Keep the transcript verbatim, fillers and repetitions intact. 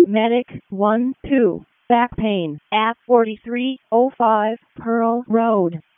Medic one two. Back pain at forty-three oh five Pearl Road.